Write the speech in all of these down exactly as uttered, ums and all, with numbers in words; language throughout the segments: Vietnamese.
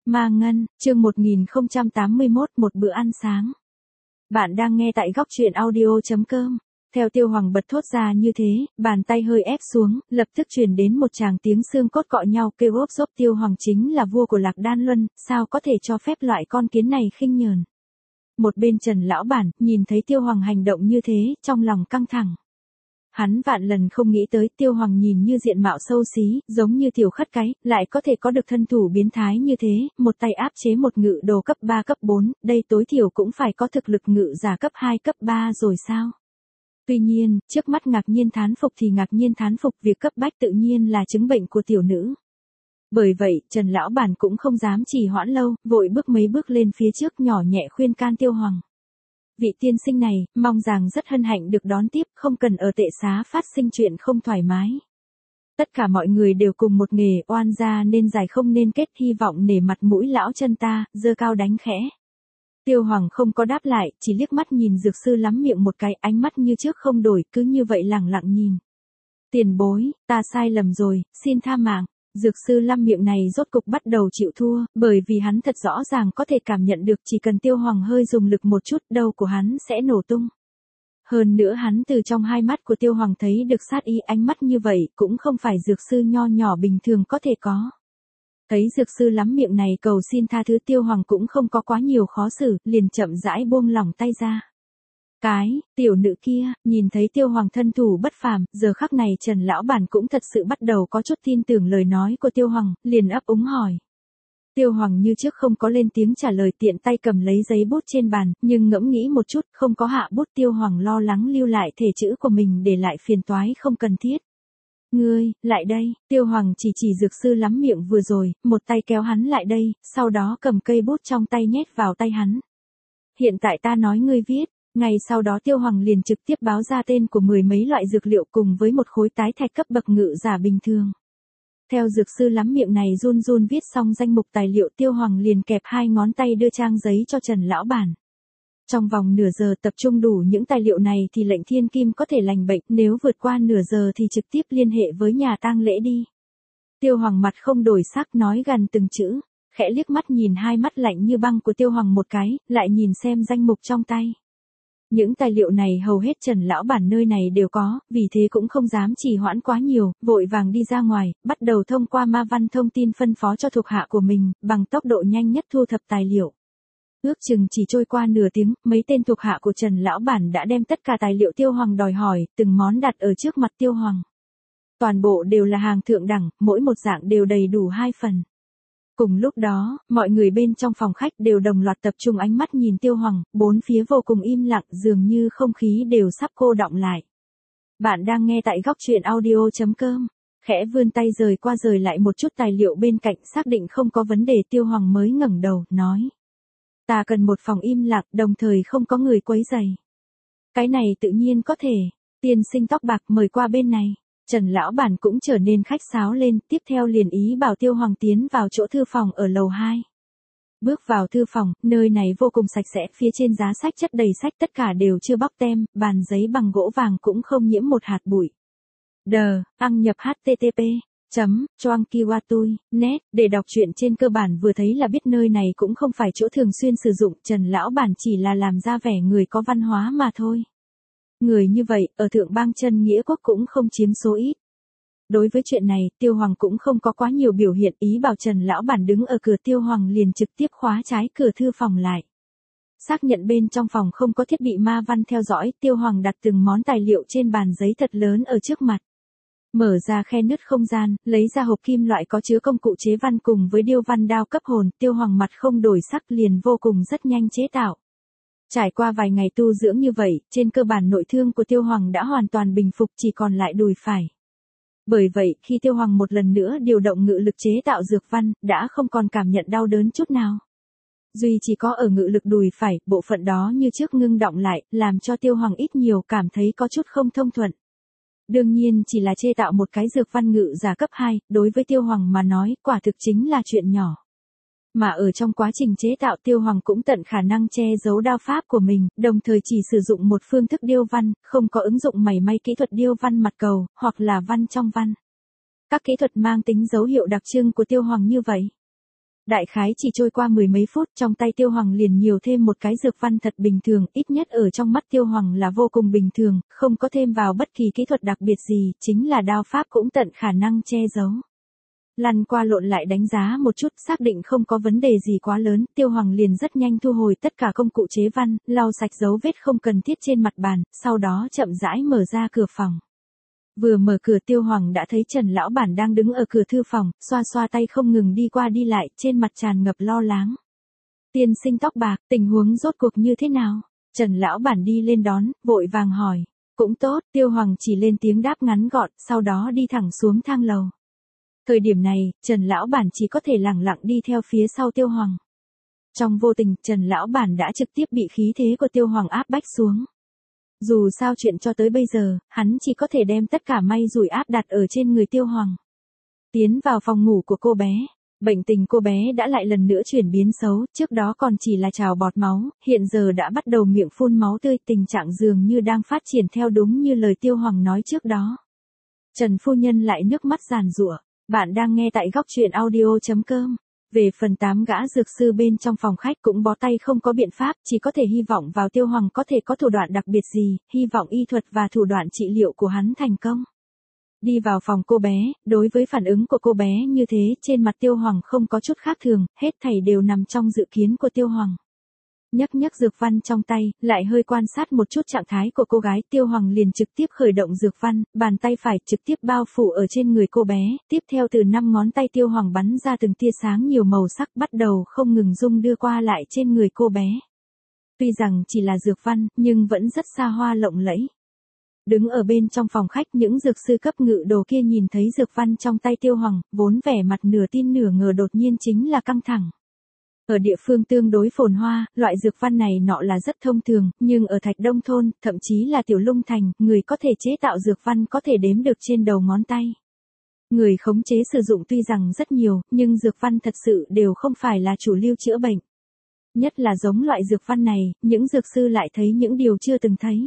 Ma Ngân, chương một nghìn không trăm tám mươi mốt, một bữa ăn sáng. Bạn đang nghe tại góc truyện audio chấm com. Theo Tiêu Hoàng bật thốt ra như thế, bàn tay hơi ép xuống, lập tức truyền đến một tràng tiếng xương cốt cọ nhau kêu ốp xốp. Tiêu Hoàng chính là vua của Lạc Đan Luân, sao có thể cho phép loại con kiến này khinh nhờn. Một bên Trần lão bản, nhìn thấy Tiêu Hoàng hành động như thế, trong lòng căng thẳng. Hắn vạn lần không nghĩ tới Tiêu Hoàng nhìn như diện mạo xấu xí, giống như tiểu khất cái, lại có thể có được thân thủ biến thái như thế, một tay áp chế một ngự đồ cấp ba cấp bốn, đây tối thiểu cũng phải có thực lực ngự giả cấp hai cấp ba rồi sao? Tuy nhiên, trước mắt ngạc nhiên thán phục thì ngạc nhiên thán phục, việc cấp bách tự nhiên là chứng bệnh của tiểu nữ. Bởi vậy, Trần lão bản cũng không dám trì hoãn lâu, vội bước mấy bước lên phía trước nhỏ nhẹ khuyên can Tiêu Hoàng. Vị tiên sinh này, mong rằng rất hân hạnh được đón tiếp, không cần ở tệ xá phát sinh chuyện không thoải mái. Tất cả mọi người đều cùng một nghề, oan gia nên giải không nên kết, hy vọng nể mặt mũi lão chân ta, giơ cao đánh khẽ. Tiêu Hoàng không có đáp lại, chỉ liếc mắt nhìn dược sư lắm miệng một cái, ánh mắt như trước không đổi, cứ như vậy lẳng lặng nhìn. Tiền bối, ta sai lầm rồi, xin tha mạng. Dược sư lăm miệng này rốt cục bắt đầu chịu thua, bởi vì hắn thật rõ ràng có thể cảm nhận được chỉ cần Tiêu Hoàng hơi dùng lực một chút, đầu của hắn sẽ nổ tung. Hơn nữa hắn từ trong hai mắt của Tiêu Hoàng thấy được sát ý, ánh mắt như vậy cũng không phải dược sư nho nhỏ bình thường có thể có. Thấy dược sư lắm miệng này cầu xin tha thứ, Tiêu Hoàng cũng không có quá nhiều khó xử, liền chậm rãi buông lỏng tay ra. Cái, tiểu nữ kia, nhìn thấy Tiêu Hoàng thân thủ bất phàm, giờ khắc này Trần lão bản cũng thật sự bắt đầu có chút tin tưởng lời nói của Tiêu Hoàng, liền ấp úng hỏi. Tiêu Hoàng như trước không có lên tiếng trả lời, tiện tay cầm lấy giấy bút trên bàn, nhưng ngẫm nghĩ một chút, không có hạ bút. Tiêu Hoàng lo lắng lưu lại thể chữ của mình để lại phiền toái không cần thiết. Ngươi, lại đây, Tiêu Hoàng chỉ chỉ dược sư lắm miệng vừa rồi, một tay kéo hắn lại đây, sau đó cầm cây bút trong tay nhét vào tay hắn. Hiện tại ta nói ngươi viết. Ngày sau đó Tiêu Hoàng liền trực tiếp báo ra tên của mười mấy loại dược liệu cùng với một khối tái thạch cấp bậc ngự giả bình thường. Theo dược sư lắm miệng này run run viết xong danh mục tài liệu, Tiêu Hoàng liền kẹp hai ngón tay đưa trang giấy cho Trần lão bản. Trong vòng nửa giờ tập trung đủ những tài liệu này thì lệnh thiên kim có thể lành bệnh, nếu vượt qua nửa giờ thì trực tiếp liên hệ với nhà tang lễ đi. Tiêu Hoàng mặt không đổi sắc nói gần từng chữ, khẽ liếc mắt nhìn hai mắt lạnh như băng của Tiêu Hoàng một cái, lại nhìn xem danh mục trong tay. Những tài liệu này hầu hết Trần lão bản nơi này đều có, vì thế cũng không dám trì hoãn quá nhiều, vội vàng đi ra ngoài, bắt đầu thông qua ma văn thông tin phân phó cho thuộc hạ của mình, bằng tốc độ nhanh nhất thu thập tài liệu. Ước chừng chỉ trôi qua nửa tiếng, mấy tên thuộc hạ của Trần lão bản đã đem tất cả tài liệu Tiêu Hoàng đòi hỏi, từng món đặt ở trước mặt Tiêu Hoàng. Toàn bộ đều là hàng thượng đẳng, mỗi một dạng đều đầy đủ hai phần. Cùng lúc đó, mọi người bên trong phòng khách đều đồng loạt tập trung ánh mắt nhìn Tiêu Hoàng, bốn phía vô cùng im lặng, dường như không khí đều sắp cô đọng lại. Bạn đang nghe tại góc truyện audio chấm com. Khẽ vươn tay rời qua rời lại một chút tài liệu bên cạnh, xác định không có vấn đề, Tiêu Hoàng mới ngẩng đầu, nói. Ta cần một phòng im lặng, đồng thời không có người quấy rầy. Cái này tự nhiên có thể. Tiên sinh tóc bạc mời qua bên này. Trần lão bản cũng trở nên khách sáo lên, tiếp theo liền ý bảo Tiêu Hoàng tiến vào chỗ thư phòng ở lầu hai. Bước vào thư phòng, nơi này vô cùng sạch sẽ, phía trên giá sách chất đầy sách, tất cả đều chưa bóc tem, bàn giấy bằng gỗ vàng cũng không nhiễm một hạt bụi. Đờ, đăng nhập h t t p chấm choang kiwatui net để đọc truyện trên cơ bản vừa thấy là biết nơi này cũng không phải chỗ thường xuyên sử dụng, Trần lão bản chỉ là làm ra vẻ người có văn hóa mà thôi. Người như vậy, ở thượng bang chân nghĩa quốc cũng không chiếm số ít. Đối với chuyện này, Tiêu Hoàng cũng không có quá nhiều biểu hiện, ý bảo Trần lão bản đứng ở cửa, Tiêu Hoàng liền trực tiếp khóa trái cửa thư phòng lại. Xác nhận bên trong phòng không có thiết bị ma văn theo dõi, Tiêu Hoàng đặt từng món tài liệu trên bàn giấy thật lớn ở trước mặt. Mở ra khe nứt không gian, lấy ra hộp kim loại có chứa công cụ chế văn cùng với điêu văn đao cấp hồn, Tiêu Hoàng mặt không đổi sắc, liền vô cùng rất nhanh chế tạo. Trải qua vài ngày tu dưỡng như vậy, trên cơ bản nội thương của Tiêu Hoàng đã hoàn toàn bình phục, chỉ còn lại đùi phải. Bởi vậy, khi Tiêu Hoàng một lần nữa điều động ngự lực chế tạo dược văn, đã không còn cảm nhận đau đớn chút nào. Duy chỉ có ở ngự lực đùi phải, bộ phận đó như trước ngưng động lại, làm cho Tiêu Hoàng ít nhiều cảm thấy có chút không thông thuận. Đương nhiên chỉ là chế tạo một cái dược văn ngự giả cấp hai, đối với Tiêu Hoàng mà nói, quả thực chính là chuyện nhỏ. Mà ở trong quá trình chế tạo, Tiêu Hoàng cũng tận khả năng che giấu đao pháp của mình, đồng thời chỉ sử dụng một phương thức điêu văn, không có ứng dụng mảy may kỹ thuật điêu văn mặt cầu, hoặc là văn trong văn. Các kỹ thuật mang tính dấu hiệu đặc trưng của Tiêu Hoàng như vậy. Đại khái chỉ trôi qua mười mấy phút, trong tay Tiêu Hoàng liền nhiều thêm một cái dược văn thật bình thường, ít nhất ở trong mắt Tiêu Hoàng là vô cùng bình thường, không có thêm vào bất kỳ kỹ thuật đặc biệt gì, chính là đao pháp cũng tận khả năng che giấu. Lăn qua lộn lại đánh giá một chút, xác định không có vấn đề gì quá lớn, Tiêu Hoàng liền rất nhanh thu hồi tất cả công cụ chế văn, lau sạch dấu vết không cần thiết trên mặt bàn, sau đó chậm rãi mở ra cửa phòng. Vừa mở cửa Tiêu Hoàng đã thấy Trần Lão Bản đang đứng ở cửa thư phòng, xoa xoa tay không ngừng đi qua đi lại, trên mặt tràn ngập lo lắng. Tiên sinh tóc bạc, tình huống rốt cuộc như thế nào? Trần Lão Bản đi lên đón, vội vàng hỏi. Cũng tốt, Tiêu Hoàng chỉ lên tiếng đáp ngắn gọn, sau đó đi thẳng xuống thang lầu. Thời điểm này, Trần Lão Bản chỉ có thể lẳng lặng đi theo phía sau Tiêu Hoàng. Trong vô tình, Trần Lão Bản đã trực tiếp bị khí thế của Tiêu Hoàng áp bách xuống. Dù sao chuyện cho tới bây giờ, hắn chỉ có thể đem tất cả may rủi áp đặt ở trên người Tiêu Hoàng. Tiến vào phòng ngủ của cô bé. Bệnh tình cô bé đã lại lần nữa chuyển biến xấu, trước đó còn chỉ là trào bọt máu, hiện giờ đã bắt đầu miệng phun máu tươi, tình trạng dường như đang phát triển theo đúng như lời Tiêu Hoàng nói trước đó. Trần phu nhân lại nước mắt giàn giụa. Bạn đang nghe tại góc truyện audio chấm com. Về phần tám gã dược sư bên trong phòng khách cũng bó tay không có biện pháp, chỉ có thể hy vọng vào Tiêu Hoàng có thể có thủ đoạn đặc biệt gì, hy vọng y thuật và thủ đoạn trị liệu của hắn thành công. Đi vào phòng cô bé, đối với phản ứng của cô bé như thế, trên mặt Tiêu Hoàng không có chút khác thường, hết thảy đều nằm trong dự kiến của Tiêu Hoàng. Nhấc nhấc dược văn trong tay, lại hơi quan sát một chút trạng thái của cô gái, Tiêu Hoàng liền trực tiếp khởi động dược văn, bàn tay phải trực tiếp bao phủ ở trên người cô bé, tiếp theo từ năm ngón tay Tiêu Hoàng bắn ra từng tia sáng nhiều màu sắc bắt đầu không ngừng dung đưa qua lại trên người cô bé. Tuy rằng chỉ là dược văn, nhưng vẫn rất xa hoa lộng lẫy. Đứng ở bên trong phòng khách, những dược sư cấp ngự đồ kia nhìn thấy dược văn trong tay Tiêu Hoàng, vốn vẻ mặt nửa tin nửa ngờ đột nhiên chính là căng thẳng. Ở địa phương tương đối phồn hoa, loại dược văn này nọ là rất thông thường, nhưng ở Thạch Đông Thôn, thậm chí là Tiểu Lung Thành, người có thể chế tạo dược văn có thể đếm được trên đầu ngón tay. Người khống chế sử dụng tuy rằng rất nhiều, nhưng dược văn thật sự đều không phải là chủ lưu chữa bệnh. Nhất là giống loại dược văn này, những dược sư lại thấy những điều chưa từng thấy.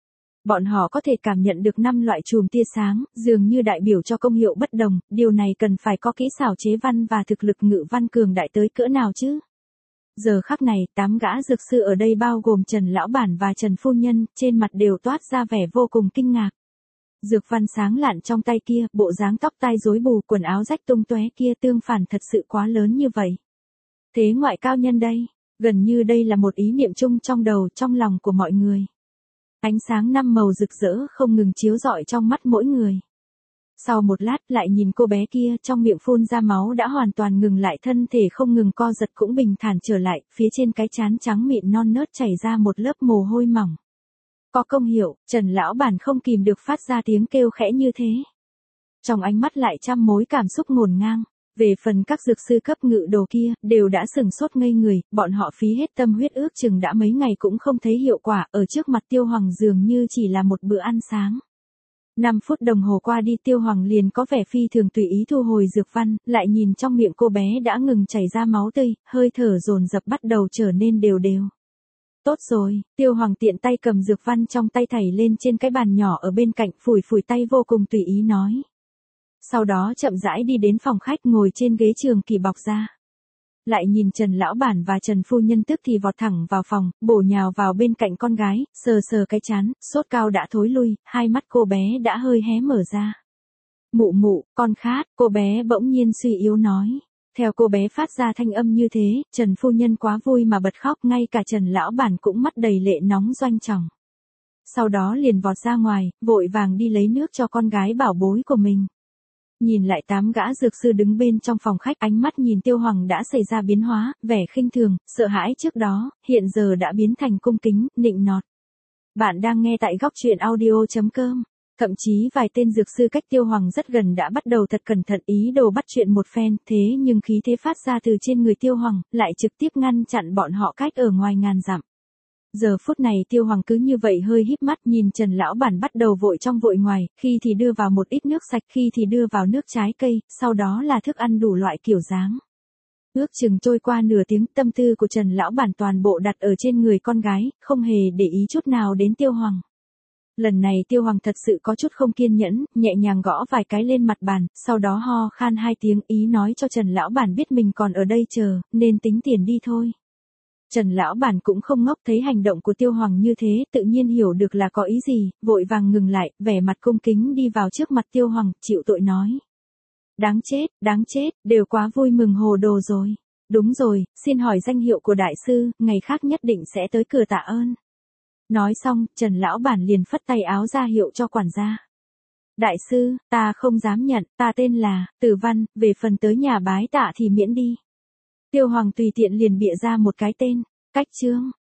Bọn họ có thể cảm nhận được năm loại chùm tia sáng, dường như đại biểu cho công hiệu bất đồng, điều này cần phải có kỹ xảo chế văn và thực lực ngự văn cường đại tới cỡ nào chứ. Giờ khắc này, tám gã dược sư ở đây bao gồm Trần Lão Bản và Trần Phu Nhân, trên mặt đều toát ra vẻ vô cùng kinh ngạc. Dược văn sáng lạn trong tay kia, bộ dáng tóc tai rối bù, quần áo rách tung tóe kia tương phản thật sự quá lớn như vậy. Thế ngoại cao nhân đây, gần như đây là một ý niệm chung trong đầu, trong lòng của mọi người. Ánh sáng năm màu rực rỡ không ngừng chiếu rọi trong mắt mỗi người. Sau một lát lại nhìn cô bé kia, trong miệng phun ra máu đã hoàn toàn ngừng lại, thân thể không ngừng co giật cũng bình thản trở lại, phía trên cái trán trắng mịn non nớt chảy ra một lớp mồ hôi mỏng. Có công hiệu, Trần Lão Bản không kìm được phát ra tiếng kêu khẽ như thế. Trong ánh mắt lại trăm mối cảm xúc ngổn ngang. Về phần các dược sư cấp ngự đồ kia, đều đã sừng sốt ngây người, bọn họ phí hết tâm huyết ước chừng đã mấy ngày cũng không thấy hiệu quả, ở trước mặt Tiêu Hoàng dường như chỉ là một bữa ăn sáng. năm phút đồng hồ qua đi, Tiêu Hoàng liền có vẻ phi thường tùy ý thu hồi dược văn, lại nhìn trong miệng cô bé đã ngừng chảy ra máu tươi, hơi thở dồn dập bắt đầu trở nên đều đều. Tốt rồi, Tiêu Hoàng tiện tay cầm dược văn trong tay thảy lên trên cái bàn nhỏ ở bên cạnh, phủi phủi tay vô cùng tùy ý nói. Sau đó chậm rãi đi đến phòng khách ngồi trên ghế trường kỳ bọc ra. Lại nhìn Trần Lão Bản và Trần Phu Nhân tức thì vọt thẳng vào phòng, bổ nhào vào bên cạnh con gái, sờ sờ cái trán, sốt cao đã thối lui, hai mắt cô bé đã hơi hé mở ra. Mụ mụ, con khát, cô bé bỗng nhiên suy yếu nói. Theo cô bé phát ra thanh âm như thế, Trần Phu Nhân quá vui mà bật khóc, ngay cả Trần Lão Bản cũng mắt đầy lệ nóng doanh tròng. Sau đó liền vọt ra ngoài, vội vàng đi lấy nước cho con gái bảo bối của mình. Nhìn lại tám gã dược sư đứng bên trong phòng khách, ánh mắt nhìn Tiêu Hoàng đã xảy ra biến hóa, vẻ khinh thường, sợ hãi trước đó, hiện giờ đã biến thành cung kính, nịnh nọt. Bạn đang nghe tại góc truyện audio chấm com. Thậm chí vài tên dược sư cách Tiêu Hoàng rất gần đã bắt đầu thật cẩn thận ý đồ bắt chuyện một phen, thế nhưng khí thế phát ra từ trên người Tiêu Hoàng, lại trực tiếp ngăn chặn bọn họ cách ở ngoài ngàn dặm. Giờ phút này Tiêu Hoàng cứ như vậy hơi híp mắt nhìn Trần Lão Bản bắt đầu vội trong vội ngoài, khi thì đưa vào một ít nước sạch, khi thì đưa vào nước trái cây, sau đó là thức ăn đủ loại kiểu dáng. Ước chừng trôi qua nửa tiếng, tâm tư của Trần Lão Bản toàn bộ đặt ở trên người con gái, không hề để ý chút nào đến Tiêu Hoàng. Lần này Tiêu Hoàng thật sự có chút không kiên nhẫn, nhẹ nhàng gõ vài cái lên mặt bàn, sau đó ho khan hai tiếng ý nói cho Trần lão bản biết mình còn ở đây chờ, nên tính tiền đi thôi. Trần lão bản cũng không ngốc, thấy hành động của Tiêu Hoàng như thế, tự nhiên hiểu được là có ý gì, vội vàng ngừng lại, vẻ mặt cung kính đi vào trước mặt Tiêu Hoàng, chịu tội nói. Đáng chết, đáng chết, đều quá vui mừng hồ đồ rồi. Đúng rồi, xin hỏi danh hiệu của đại sư, ngày khác nhất định sẽ tới cửa tạ ơn. Nói xong, Trần lão bản liền phất tay áo ra hiệu cho quản gia. Đại sư, ta không dám nhận, ta tên là Từ Văn, về phần tới nhà bái tạ thì miễn đi. Tiêu Hoàng tùy tiện liền bịa ra một cái tên, Cách Trương.